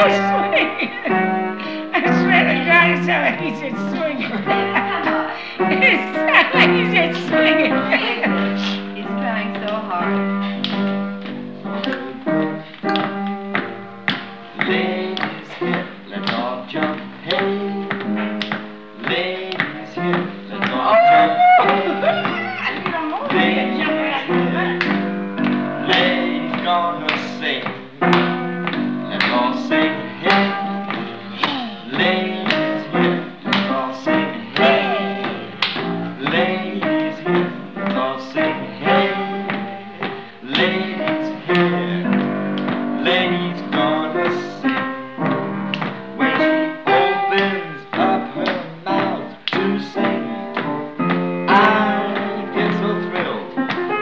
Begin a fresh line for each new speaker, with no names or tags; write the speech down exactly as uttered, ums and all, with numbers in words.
swinging. I swear to God, it's how easy it's swinging. It's how easy it's swinging.